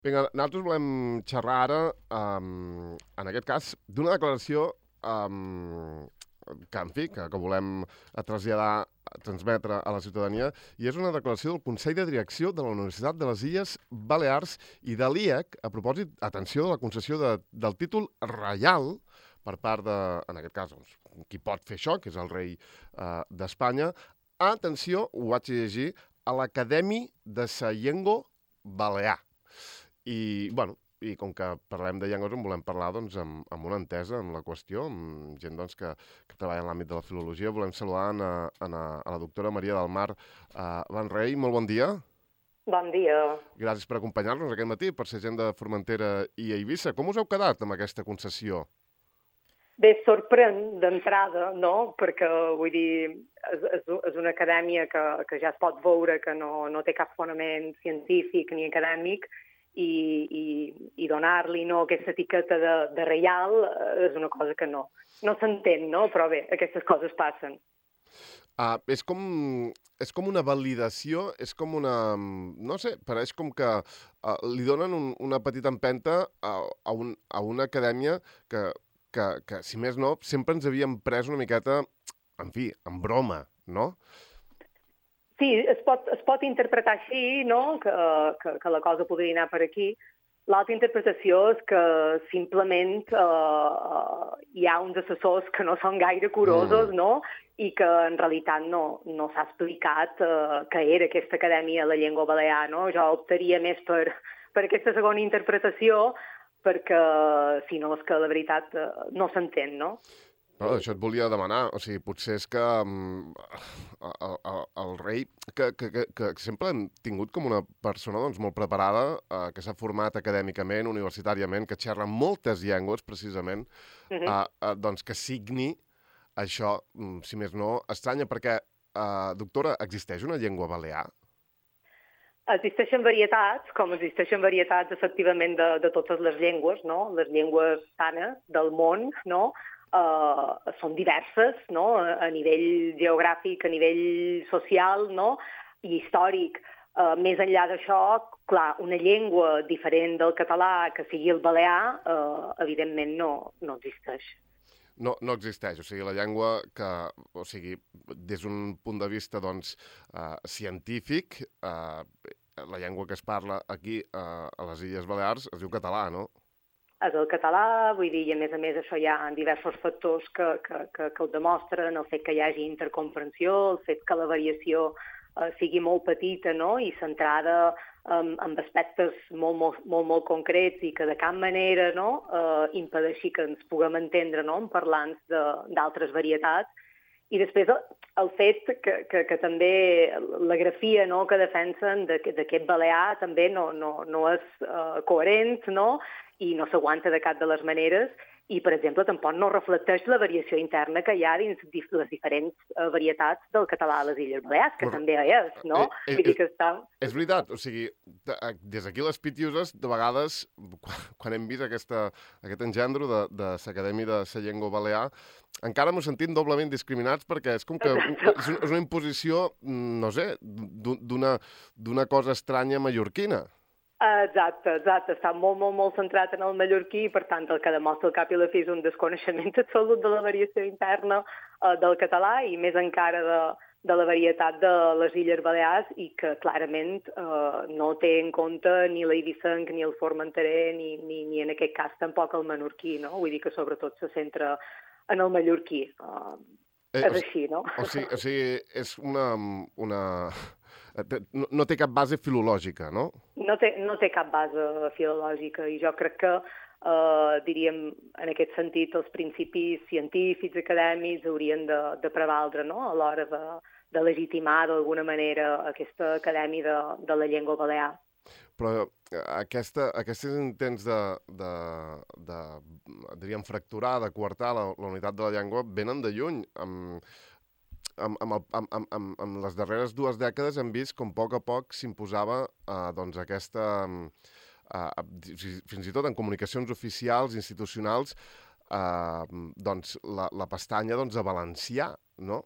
Vinga, nosaltres volem xerrar ara, en aquest cas, d'una declaració que, en fi, que volem traslladar, transmetre a la ciutadania, i és una declaració del Consell de Direcció de la Universitat de les Illes Balears i de l'IEC, a propòsit, atenció, de la concessió del títol reial per part de, en aquest cas, doncs, qui pot fer això, que és el rei d'Espanya. Atenció, ho vaig llegir, a l'Acadèmia de sa Llengua Balear. I, bueno, i com que parlem de llengües en volem parlar doncs, amb una entesa en la qüestió, amb gent doncs, que treballa en l'àmbit de la filologia. Volem saludar a la doctora Maria del Mar Vanrey. Molt bon dia. Bon dia. Gràcies per acompanyar-nos aquest matí, per ser gent de Formentera i Eivissa. Com us heu quedat amb aquesta concessió? Bé, sorprèn d'entrada, no? Perquè, vull dir, és una acadèmia que ja es pot veure que no té cap fonament científic ni acadèmic, i donar-li aquesta etiqueta de reial és una cosa que no s'entén, no? Però bé, aquestes coses passen. És com una validació, és com una... No sé, pareix com que li donen una petita empenta a una acadèmia que, si més no, sempre ens havíem pres una miqueta, en fi, en broma, no? Sí, es pot interpretar així, no? Que la cosa podria anar per aquí. L'altra interpretació és que simplement hi ha uns assessors que no són gaire curosos, no? I que en realitat no s'ha explicat què era aquesta Acadèmia de la Llengua Balear, no? Jo optaria més per aquesta segona interpretació, perquè si no és que la veritat no s'entén, no? No, això et volia demanar, o sigui, potser és que el rei, que sempre hem tingut com una persona doncs, molt preparada, que s'ha format acadèmicament, universitàriament, que xerra moltes llengües, precisament, doncs que signi això, si més no, estranya, perquè, doctora, existeix una llengua balear? Existeixen varietats, com existeixen varietats, efectivament, de totes les llengües, no? Les llengües sanes del món, no?, són diverses, no?, a nivell geogràfic, a nivell social, no?, i històric. Més enllà d'això, clar, una llengua diferent del català que sigui el balear, evidentment no existeix. No existeix, o sigui, la llengua que, o sigui, des d'un punt de vista, doncs, científic, la llengua que es parla aquí, a les Illes Balears, es diu català, no? És el català, vull dir, i a més això hi ha diversos factors que ho demostren, el fet que hi hagi intercomprensió, el fet que la variació sigui molt petita, no?, i centrada en aspectes molt concrets i que de cap manera, no?, impedeixi que ens puguem entendre, no?, en parlants d'altres varietats. I després el fet que també la grafia, no?, que defensen d'aquest balear també no és coherent, no?, i no s'aguanta de cap de les maneres, i, per exemple, tampoc no reflecteix la variació interna que hi ha dins les diferents varietats del català a les Illes Balears, que també és, no? És veritat, o sigui, des d'aquí les Pitiuses, de vegades, quan hem vist aquest engendro de l'Acadèmia de la Llengua Balear, encara m'ho sentim doblement discriminats perquè és com que és una imposició, no sé, d'una cosa estranya mallorquina. Exacte, està molt centrat en el mallorquí i, per tant, el que demostra al cap i a la fi és un desconeixement absolut de la variació interna del català i més encara de la varietat de les Illes Balears i que clarament no té en compte ni l'eivissenc, ni el formenterer, ni en aquest cas tampoc el menorquí, no? Vull dir que sobretot se centra en el mallorquí. És així, no? O sigui, és una... No té cap base filològica, no? No té cap base filològica i jo crec que, diríem, en aquest sentit, els principis científics, acadèmics, haurien de prevaldre, no?, a l'hora de legitimar d'alguna manera aquesta acadèmia de la llengua balear. Però aquests intents diríem, fracturar, de coartar la unitat de la llengua venen de lluny. Amb les darreres 2 dècades hem vist com a poc s'imposava doncs aquesta, fins i tot en comunicacions oficials, institucionals, doncs la pestanya de valencià, no?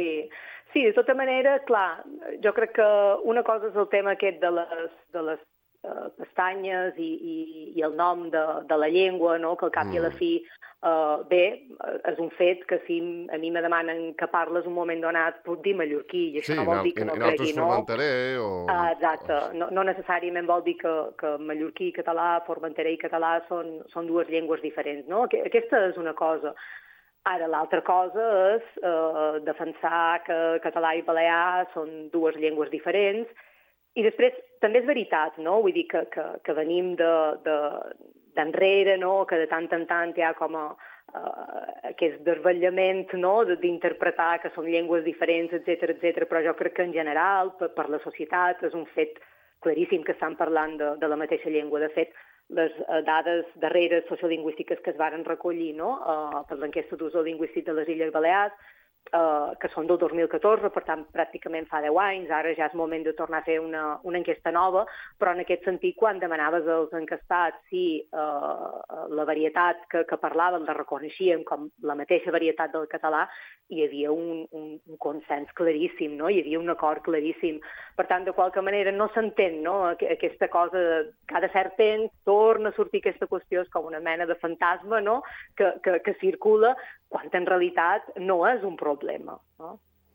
Sí, de tota manera, clar, jo crec que una cosa és el tema aquest de les pestanyes i el nom de la llengua, no? Que al cap i a la fi, bé, és un fet que si a mi me demanen que parles un moment donat, puc dir mallorquí, i això no vol dir que no cregui, no? formenterer o... Exacte, no necessàriament vol dir que mallorquí i català, formenterer i català són dues llengües diferents, no? Aquesta és una cosa. Ara, l'altra cosa és defensar que català i balear són dues llengües diferents. I després, també és veritat, no? Vull dir que venim d'enrere, no? Que de tant en tant hi ha com aquest desvetllament, no? D'interpretar que són llengües diferents, etc. Però jo crec que en general, per la societat, és un fet claríssim que estan parlant de la mateixa llengua. De fet, les dades darreres sociolingüístiques que es varen recollir, no? Per l'enquesta d'ús lingüístic de les Illes Balears, que són del 2014, per tant, pràcticament fa 10 anys, ara ja és moment de tornar a fer una enquesta nova, però en aquest sentit, quan demanaves als encastats si la varietat que parlaven la reconeixien com la mateixa varietat del català, hi havia un consens claríssim, no? Hi havia un acord claríssim. Per tant, de qualque manera, no s'entén, no? Aquesta cosa, cada cert temps torna a sortir aquesta qüestió, és com una mena de fantasma, no? Que circula, quan en realitat no és un problema. No?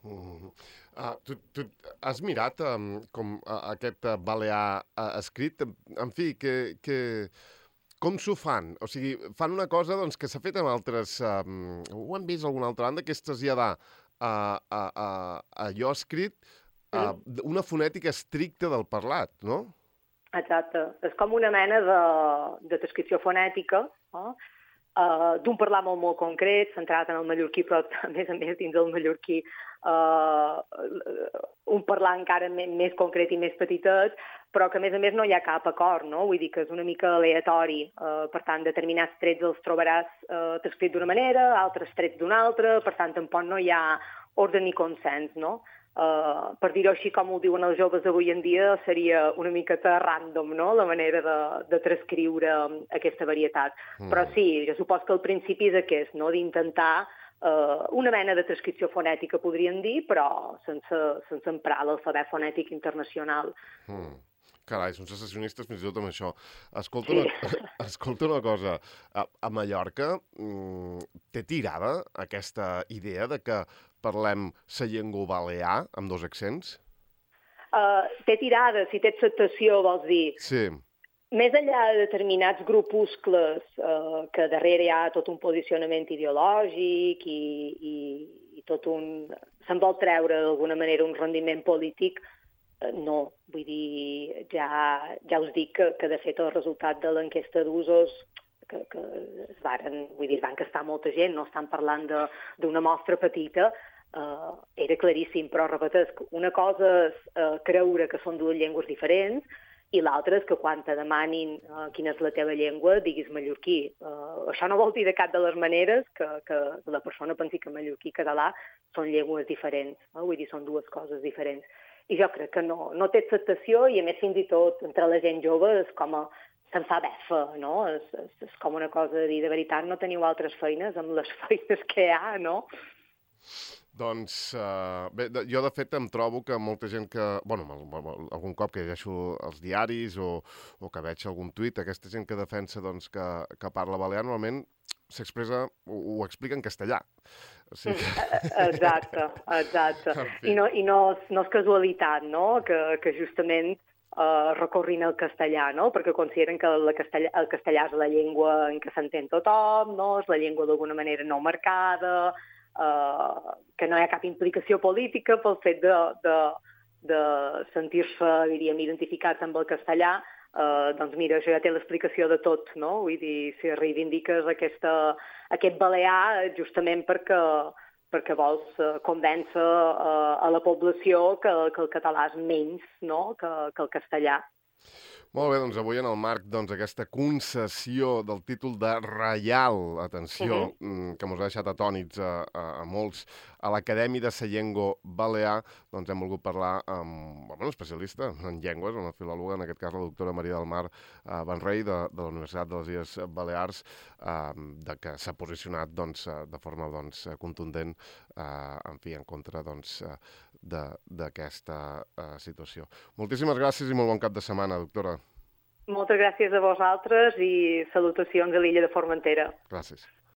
Tu has mirat com aquest balear escrit? En fi, com s'ho fan? O sigui, fan una cosa doncs, que s'ha fet en altres... ho hem vist a alguna altra banda, que és traslladar allò escrit una fonètica estricta del parlat, no? Exacte. És com una mena de descripció fonètica, no? D'un parlar molt concret, centrat en el mallorquí, però a més dins del mallorquí un parlar encara més concret i més petitet, però que a més no hi ha cap acord, no? Vull dir que és una mica aleatori. Per tant, determinats trets els trobaràs escrits d'una manera, altres trets d'una altra, per tant, tampoc no hi ha ordre ni consens, no? Per dir-ho així, com ho diuen els joves d'avui en dia, seria una miqueta random, no?, la manera de transcriure aquesta varietat. Però sí, jo supos que el principi és aquest, no?, d'intentar una mena de transcripció fonètica, podríem dir, però sense emprar l'alfabet fonètic internacional. Carai, són secessionistes fins i tot amb això. Escolta una cosa. A Mallorca té tirada aquesta idea de que parlem la llengua balear amb dos accents? Té tirada, si té acceptació, vols dir? Sí. Més enllà de determinats grupuscles que darrere hi ha tot un posicionament ideològic i tot un... se'n vol treure d'alguna manera un rendiment polític, no. Vull dir, ja us dic que de fet el resultat de l'enquesta d'usos que es van encastar molta gent, no estan parlant d'una mostra petita, era claríssim, però repetesc, una cosa és creure que són dues llengües diferents i l'altra és que quan te demanin quina és la teva llengua, diguis mallorquí. Això no vol dir de cap de les maneres que la persona pensi que mallorquí i català són llengües diferents, vull dir, són dues coses diferents. I jo crec que no té acceptació i, a més, fins i tot, entre la gent jove és com se'n fa befa, no? És com una cosa de dir, de veritat, no teniu altres feines amb les feines que hi ha, no? Doncs, bé, jo de fet em trobo que molta gent que... Bueno, algun cop que llegeixo els diaris o que veig algun tuit, aquesta gent que defensa doncs, que parla balear, normalment s'expressa, ho explica en castellà. O sigui... Exacte. I no és casualitat, no?, que justament recorrin al castellà, no?, perquè consideren que el castellà és la llengua en què s'entén tothom, no?, és la llengua d'alguna manera no marcada, que no hi ha cap implicació política pel fet de sentir-se, diríem, identificats amb el castellà. Doncs mira, això ja té l'explicació de tot, no? Vull dir, si reivindiques aquest balear justament perquè vols convèncer a la població que el català és menys, no?, que el castellà. Molt bé, doncs avui en el marc d'aquesta concessió del títol de Reial, atenció, que mos ha deixat atònits a molts, a l'Acadèmia de la Llengua Balear, doncs hem volgut parlar amb un especialista en llengües, una filòloga, en aquest cas la doctora Maria del Mar Benrey, de la Universitat de les Illes Balears, que s'ha posicionat de forma contundent, en fi, en contra d'aquesta situació. Moltíssimes gràcies i molt bon cap de setmana, doctora. Moltes gràcies a vosaltres i salutacions a l'illa de Formentera. Gràcies.